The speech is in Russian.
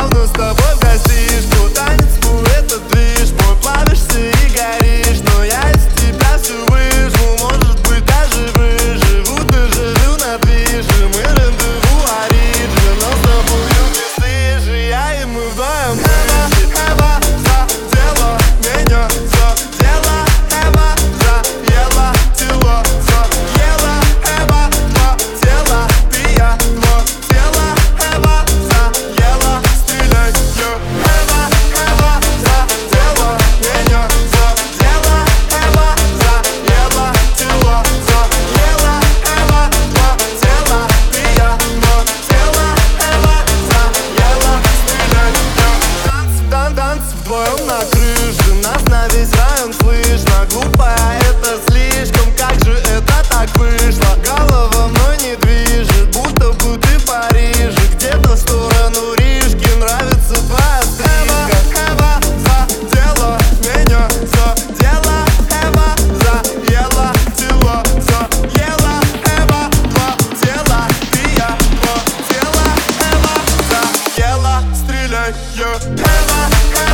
словно с тобой в гостишку. Танец мой, это движ мой, плавишься и горишь. Но я из тебя все выжму, может быть даже выживу. Ты живу на движе, мы рандеву оригинал. С тобою бесстыжи, я и мы вдвоем. Эва, задела меня, задела. Эва, заела тело, заела. Эва, тело, пия, тело. Эва, заела, стреляй, Эва, задела меня, задела. Эва, заела тело, заела. Эва, тело, пия, тело. Эва, заела, стреляй, танц вдвоем на крыше, нас на весь район слышно. Глупая, это слишком, как же это так вышло? Голова мной не движет, будто бы ты в Париже. Где-то в сторону Рижки, нравится твоя стрижка. Эва, задела меня, задела. Эва, заела тело, заела. Эва, тело, пия, тело. Эва, заела, стреляй, Эва.